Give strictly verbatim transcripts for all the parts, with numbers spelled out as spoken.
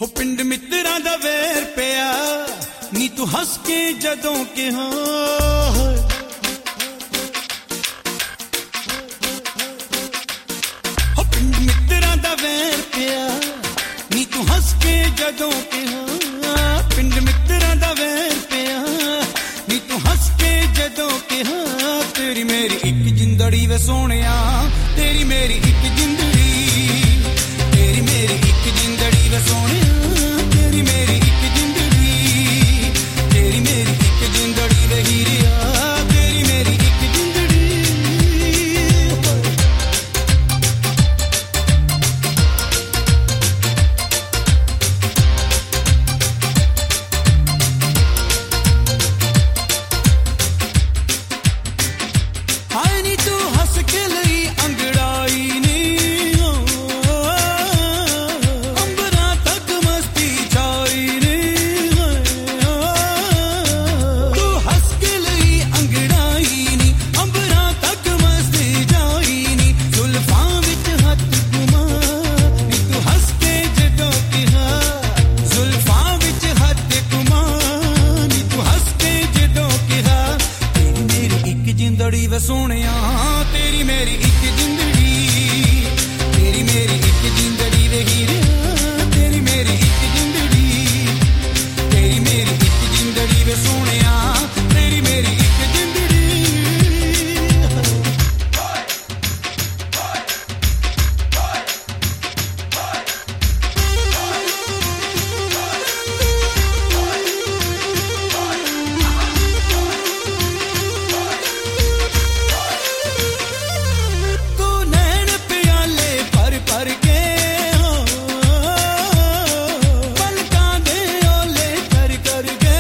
ਹੋ ਪਿੰਡ ਮਿੱਤਰਾਂ ਦਾ ਵੇਰ ਪਿਆ ਨੀ ਤੂੰ ਹੱਸ ਕੇ ਜਦੋਂ ਕਿਹਾ ਹੋ ਪਿੰਡ ਮਿੱਤਰਾਂ ਦਾ ਵੇਰ ਪਿਆ ਨੀ ਤੂੰ ਹੱਸ ਕੇ ਜਦੋਂ ਕਿਹਾ ਪਿੰਡ ਮਿੱਤਰਾਂ ਦਾ ਵੇਰ ਪਿਆ ਨੀ ਤੂੰ ਹੱਸ ਕੇ ਜਦੋਂ ਕਿਹਾ ਤੇਰੀ ਮੇਰੀ ਇੱਕ ਜਿੰਦੜੀ ਵੇ ਸੋਹਣਿਆ ਤੇਰੀ ਮੇਰੀ ਇੱਕ ਜਿੰਦੜੀ ਤੇਰੀ ਮੇਰੀ ਇੱਕ ਜਿੰਦੜੀ ਵੇ ਸੋਹਣਿਆ ਤੇਰੀ ਮੇਰੀ ਇੱਕ ਜਿੰਦੜੀ ਤੇਰੀ ਮੇਰੀ ਇੱਕ ਜਿੰਦੜੀ ਵੇ ਹੀਰਿਆ ਤੇਰੀ ਮੇਰੀ ਇੱਕ ਜਿੰਦੜੀ ਹਾਏ ਨੀ ਤੂੰ ਹੱਸ ਕੇ ਲਈ ਅੰਗੜਾਈ ਨੀ ਅੰਬਰਾਂ ਤੱਕ ਮਸਤੀ ਛਾਈ ਨੀ ਤੂੰ ਹੱਸ ਕੇ ਲਈ ਅੰਗੜਾਈ ਨੀ ਅੰਬਰਾਂ ਤੱਕ ਮਸਤੀ ਛਾਈ ਨੀ ਜ਼ੁਲਫਾਂ ਵਿੱਚ ਹੱਥ ਘੁਮਾ ਨੀ ਤੂੰ ਹੱਸ ਕੇ ਜਦੋਂ ਕਿਹਾ ਜ਼ੁਲਫਾਂ ਵਿੱਚ ਹੱਥ ਘੁਮਾ ਨੀ ਤੂੰ ਹੱਸ ਕੇ ਜਦੋਂ ਕਿਹਾ ਤੇਰੀ ਮੇਰੀ ਇੱਕ ਜਿੰਦੜੀ ਵੇ ਸੋਹਣਿਆ ਤੇਰੀ ਮੇਰੀ ਇੱਕ ਜਿੰਦੜੀ ਤੇਰੀ ਮੇਰੀ ਇੱਕ ਜਿੰਦੜੀ ਵੇ ਹੀਰਿਆ ਤੇਰੀ ਮੇਰੀ ਇੱਕ ਜਿੰਦੜੀ ਤੇਰੀ ਮੇਰੀ ਇੱਕ ਜਿੰਦੜੀ ਵੇ ਸੋਹਣਿਆ ਤੇਰੀ ਮੇਰੀ ਇੱਕ ਜਿੰਦੜੀ ਤੂੰ ਨੈਣ ਪਿਆਲੇ ਭਰ ਭਰ ਕੇ ਪਲਕਾਂ ਦੇ ਓਲੇ ਕਰ ਕਰ ਕੇ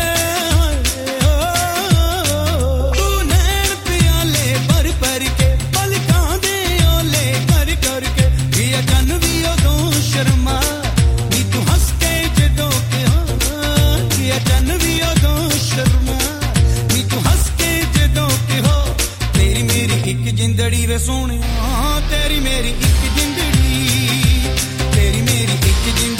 ਤੂੰ ਨੈਣ ਪਿਆਲੇ ਭਰ ਭਰ ਕੇ ਪਲਕਾਂ ਦੇ ਓਲੇ ਕਰ ਕਰ ਕੇ ਵੀ ਅਜਨ ਵੀ ਉਦੋਂ ਸ਼ਰਮਾ ਨੀ ਤੂੰ ਹੱਸ ਕੇ ਜਦੋਂ ਕਿਹਾ ਵੀ ਅਜਨ ਵੀ ਉਦੋਂ ਸ਼ਰਮਾ ਨੀ ਤੂੰ ਹੱਸ ਕੇ ਜਦੋਂ ਕਿਹਾ ਤੇਰੀ ਮੇਰੀ ਇੱਕ ਜਿੰਦੜੀ ਵੇ ਸੋਹਣਿਆ ਤੇਰੀ ਮੇਰੀ ਇੱਕ ਜਿੰਦੜੀ ਤੇਰੀ ਮੇਰੀ ਇੱਕ ਜਿੰਦੜੀ